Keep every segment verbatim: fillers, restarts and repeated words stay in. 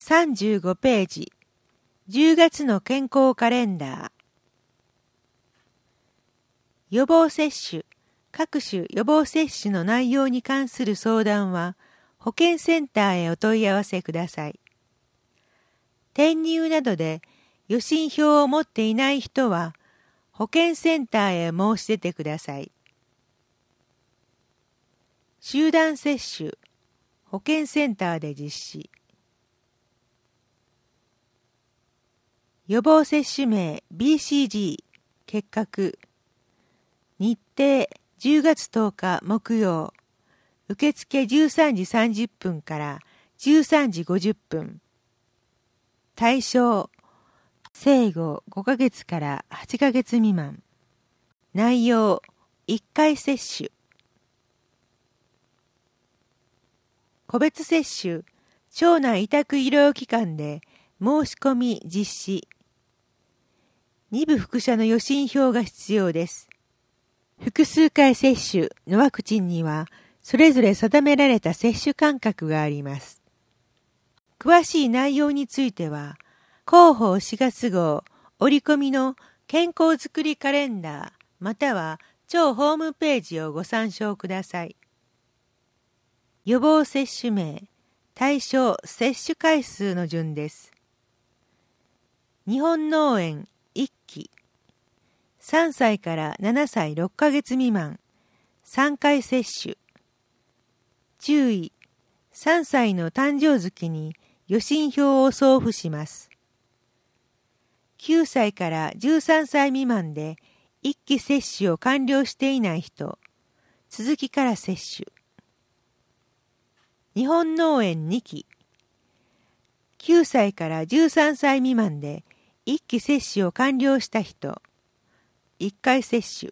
さんじゅうごページ、じゅうがつの健康カレンダー。予防接種、各種予防接種の内容に関する相談は、保健センターへお問い合わせください。転入などで予診票を持っていない人は、保健センターへ申し出てください。集団接種、保健センターで実施。予防接種名 ビーシージー 結核。日程じゅうがつとおか木曜。受付じゅうさんじさんじゅっぷんからじゅうさんじごじゅっぷん。対象生後ごかげつからはちかげつ未満。内容いっかい接種。個別接種町内委託医療機関で申し込み実施。にぶ複写の予診票が必要です。複数回接種のワクチンにはそれぞれ定められた接種間隔があります。詳しい内容については広報しがつ号折り込みの健康づくりカレンダーまたは町ホームページをご参照ください。予防接種名、対象接種回数の順です。日本脳炎いっき、さんさいからななさいろっかげつ未満、さんかい接種。注意、さんさいの誕生月に予診票を送付します。きゅうさいからじゅうさんさい未満でいっき接種を完了していない人、続きから接種。日本脳炎にき、きゅうさいからじゅうさんさい未満でいっき接種を完了した人、いっかい接種。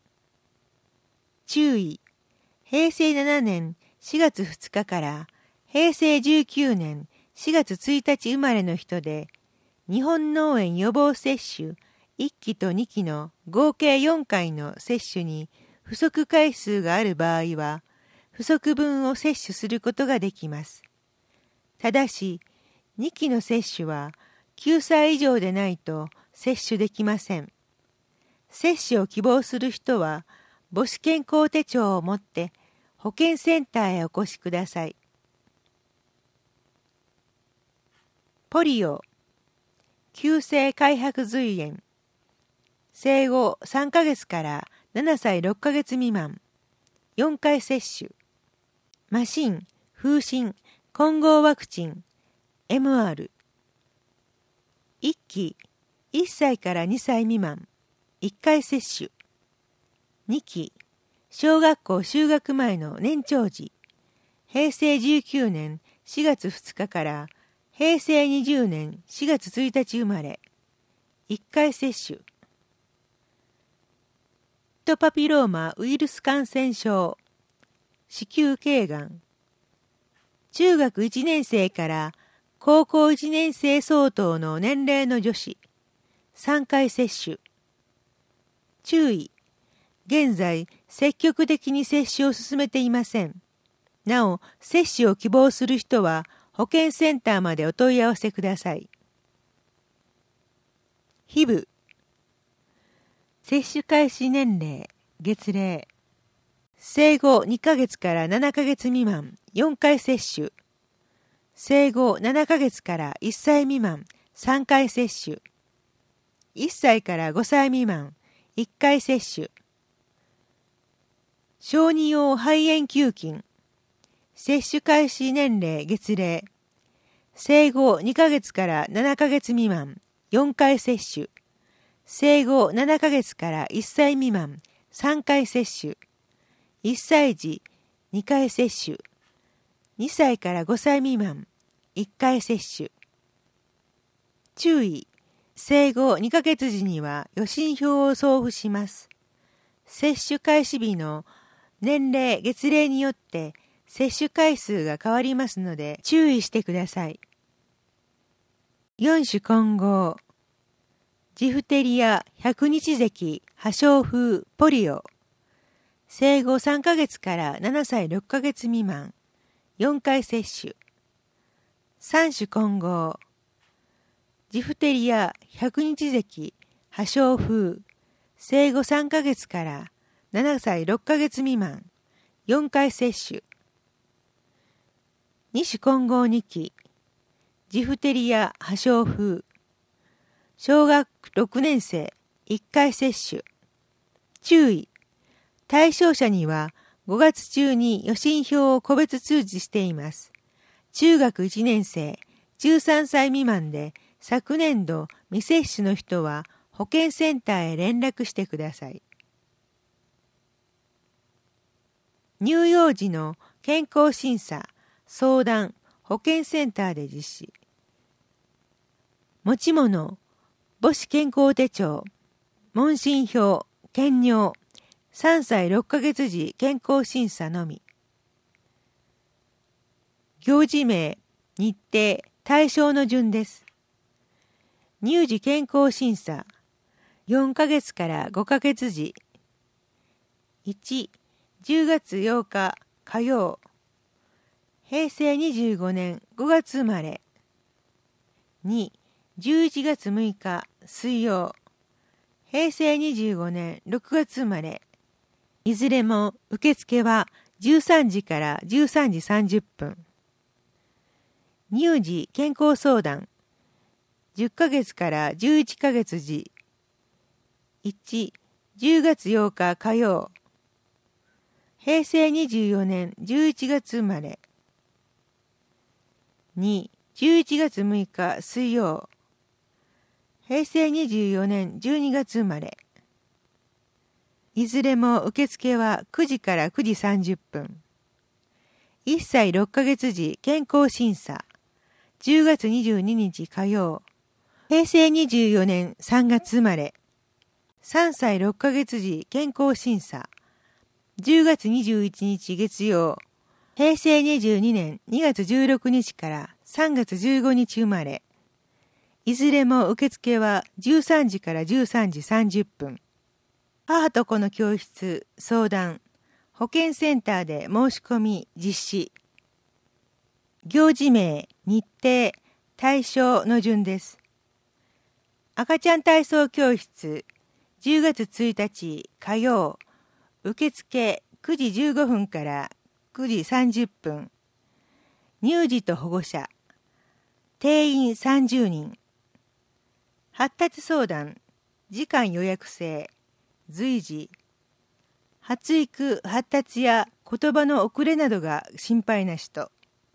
注意、へいせいななねんしがつふつかからへいせいじゅうきゅうねんしがつついたち生まれの人で、日本脳炎予防接種いっきとにきの合計よんかいの接種に不足回数がある場合は、不足分を接種することができます。ただし、にきの接種はきゅうさい以上でないと接種できません。接種を希望する人は、母子健康手帳を持って保健センターへお越しください。ポリオ、急性開白髄炎。生後さんかげつからななさいろっかげつ未満、よんかい接種。麻疹、風疹、混合ワクチン、エムアール。いっき、いっさいからにさい未満、いっかい接種。にき、小学校就学前の年長児、へいせいじゅうきゅうねんしがつふつかからへいせいにじゅうねんしがつついたち生まれ、いっかい接種。ヒトパピローマウイルス感染症、子宮頸がん。中学いちねんせいから高校いちねんせい相当の年齢の女子、さんかい接種。注意、現在積極的に接種を進めていません。なお、接種を希望する人は保健センターまでお問い合わせください。ヒブ、接種開始年齢、月齢。生後にかげつからななかげつ未満、よんかい接種。生後ななかげつからいっさい未満、さんかい接種。いっさいからごさい未満、いっかい接種。小児用肺炎球菌。接種開始年齢月齢。生後にかげつからななかげつ未満、よんかい接種。生後ななかげつからいっさい未満、さんかい接種。いっさい児、にかい接種。にさいからごさい未満、いっかい接種。注意、生後にかげつ時には予診票を送付します。接種開始日の年齢、月齢によって接種回数が変わりますので注意してください。よん種混合。ジフテリア、百日咳、破傷風、ポリオ。生後さんかげつからななさいろっかげつ未満、よんかい接種。 三種混合。ジフテリア百日咳、破傷風、生後さんかげつからななさいろっかげつ未満、よんかい接種。二種混合に期、ジフテリア破傷風、小学ろくねん生、いっかい接種。注意。対象者にはごがつ中に予診票を個別通知しています。中学いちねん生、じゅうさんさい未満で昨年度未接種の人は保健センターへ連絡してください。乳幼児の健康審査、相談、保健センターで実施。持ち物、母子健康手帳、問診票、検尿、さんさいろっかげつ時健康審査のみ。行事名、日程、対象の順です。乳児健康審査、よんかげつからごかげつ時。いち、じゅうがつようか火曜、へいせいにじゅうごねんごがつ生まれ。に、じゅういちがつむいか水曜、へいせいにじゅうごねんろくがつ生まれ。いずれも受付はじゅうさんじからじゅうさんじさんじゅっぷん。乳児健康相談、じゅっかげつからじゅういっかげつ時。いち、じゅうがつようか火曜、へいせいにじゅうよねんじゅういちがつ生まれ。に、じゅういちがつむいか水曜、へいせいにじゅうよねんじゅうにがつ生まれ。いずれも受付はくじからくじさんじゅっぷん。いっさいろっかげつ時健康審査、じゅうがつにじゅうににち火曜、へいせいにじゅうよねんさんがつ生まれ。さんさいろっかげつ時健康審査、じゅうがつにじゅういちにち月曜、へいせいにじゅうにねんにがつじゅうろくにちからさんがつじゅうごにち生まれ。いずれも受付はじゅうさんじからじゅうさんじさんじゅっぷん。母と子の教室、相談、保健センターで申し込み、実施。行事名、日程、対象の順です。赤ちゃん体操教室、じゅうがつついたち火曜、受付くじじゅうごふんからくじさんじゅっぷん。乳児と保護者、定員さんじゅうにん。発達相談、時間予約制、随時。発育、発達や言葉の遅れなどが心配な人。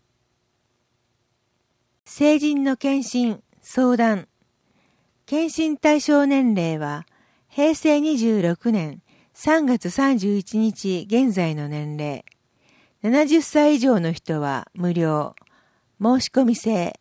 成人の検診、相談。検診対象年齢は、へいせいにじゅうろくねんさんがつさんじゅういちにち現在の年齢。ななじゅっさい以上の人は無料。申し込み制。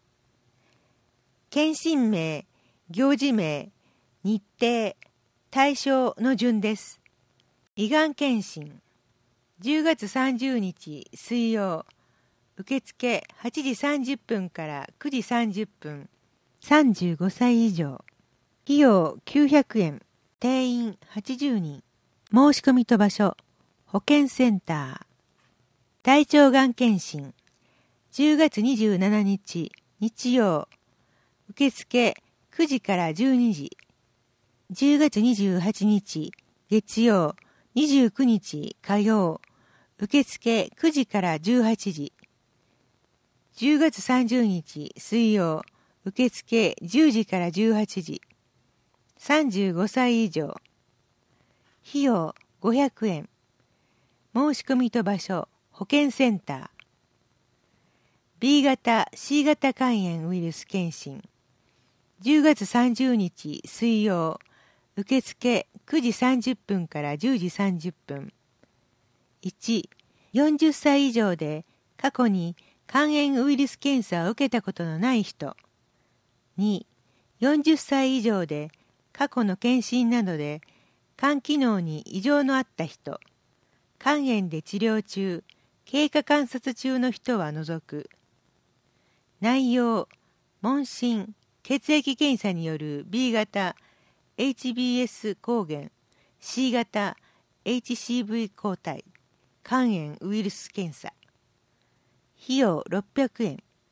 検診名、行事名、日程、対象の順です。胃がん検診。じゅうがつさんじゅうにち水曜。受付はちじさんじゅっぷんからくじさんじゅっぷん。さんじゅうごさい以上。費用きゅうひゃくえん。定員はちじゅうにん。申し込みと場所。保健センター。大腸がん検診。じゅうがつにじゅうしちにち日曜。受付くじからじゅうにじ。じゅうがつにじゅうはちにち月曜、にじゅうくにち火曜。受付くじからじゅうはちじ。じゅうがつさんじゅうにち水曜。受付じゅうじからじゅうはちじ。さんじゅうごさい以上。費用ごひゃくえん。申し込みと場所、保健センター。ビー 型 シー 型肝炎ウイルス検診。じゅうがつさんじゅうにち水曜。受付くじさんじゅっぷんからじゅうじさんじゅっぷん。いち、よんじゅっさい以上で過去に肝炎ウイルス検査を受けたことのない人。に、よんじゅっさい以上で過去の検診などで肝機能に異常のあった人。肝炎で治療中、経過観察中の人は除く。内容、問診、血液検査による ビー 型エイチビーエス 抗原、C 型 エイチシーブイ 抗体、肝炎ウイルス検査。費用ろっぴゃくえん。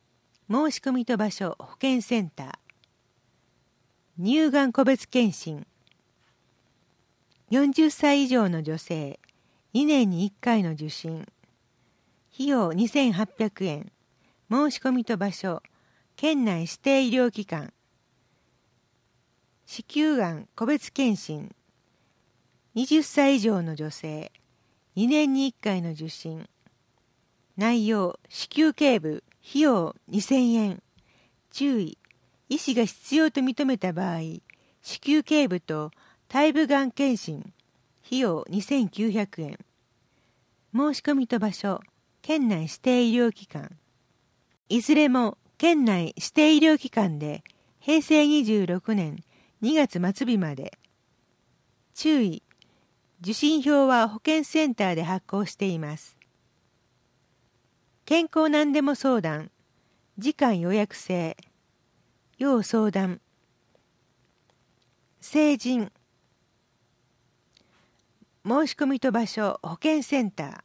申し込みと場所保健センター。乳がん個別検診。よんじゅっさい以上の女性、にねんにいっかいの受診。費用にせんはっぴゃくえん。申し込みと場所、県内指定医療機関。子宮がん個別検診。はたち以上の女性、にねんにいっかいの受診。内容、子宮頸部、費用にせんえん。注意、医師が必要と認めた場合、子宮頸部と胎部がん検診、費用にせんきゅうひゃくえん。申し込みと場所、県内指定医療機関。いずれも県内指定医療機関で、へいせいにじゅうろくねんにがつ末日まで。注意、受診票は保健センターで発行しています。健康なんでも相談、時間予約制、要相談、成人、申し込みと場所保健センター。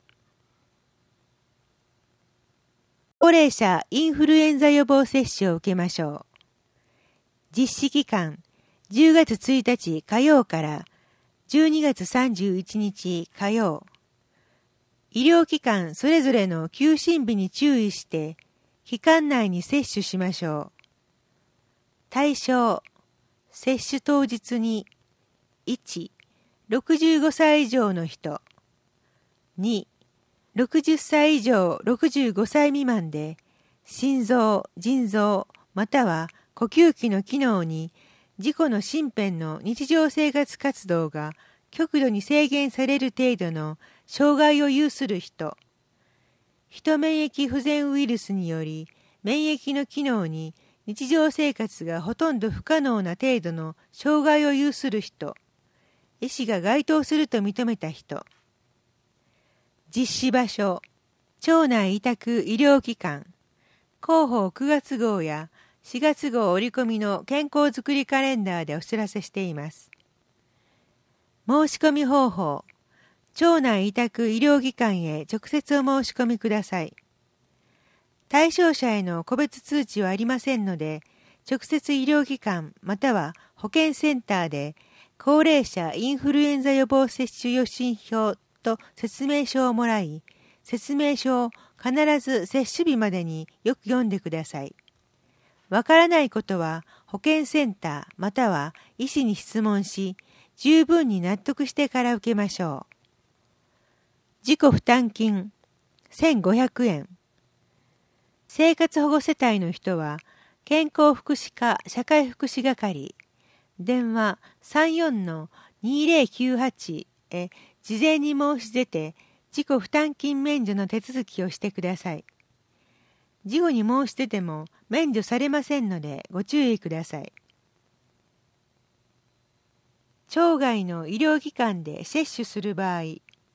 高齢者インフルエンザ予防接種を受けましょう。実施期間、じゅうがつついたち火曜からじゅうにがつさんじゅういちにち火曜。医療機関それぞれの休診日に注意して、期間内に接種しましょう。対象、接種当日に、いち、ろくじゅうごさい以上の人、に、ろくじゅっさい以上ろくじゅうごさい未満で、心臓、腎臓、または呼吸器の機能に、自己の身辺の日常生活活動が極度に制限される程度の障害を有する人、人免疫不全ウイルスにより免疫の機能に日常生活がほとんど不可能な程度の障害を有する人、医師が該当すると認めた人。実施場所、町内委託医療機関、広報くがつごうやしがつごう折り込みの健康づくりカレンダーでお知らせしています。申し込み方法、町内委託医療機関へ直接お申し込みください。対象者への個別通知はありませんので、直接医療機関または保健センターで高齢者インフルエンザ予防接種予診票と説明書をもらい、説明書を必ず接種日までによく読んでください。わからないことは保健センターまたは医師に質問し、十分に納得してから受けましょう。自己負担金せんごひゃくえん。生活保護世帯の人は健康福祉課社会福祉係、電話 さんよんのにぜろきゅうはち へ事前に申し出て自己負担金免除の手続きをしてください。事後に申し出ても免除されませんのでご注意ください。町外の医療機関で接種する場合、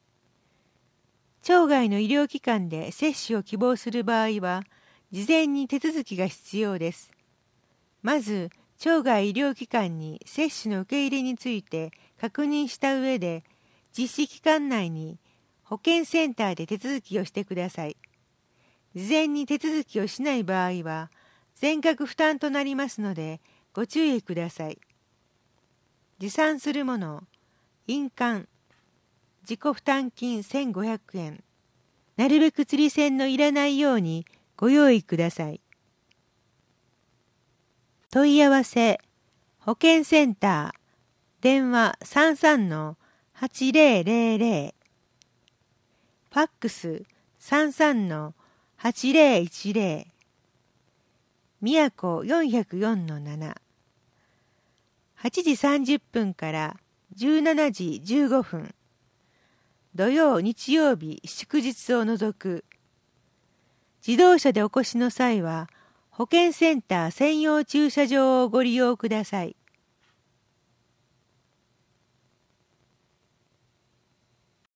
町外の医療機関で接種を希望する場合は、事前に手続きが必要です。まず、町外医療機関に接種の受け入れについて確認した上で、実施期間内に保健センターで手続きをしてください。事前に手続きをしない場合は、全額負担となりますので、ご注意ください。持参するもの、印鑑、自己負担金せんごひゃくえん。なるべく釣り銭のいらないようにご用意ください。問い合わせ、保健センター、電話 さんさんのはちぜろぜろぜろ、ファックス さんさんのはちぜろいちぜろ、みやこ よんぜろよんのなな、はちじさんじゅっぷんからじゅうしちじじゅうごふん、土曜日曜日祝日を除く。自動車でお越しの際は保健センター専用駐車場をご利用ください。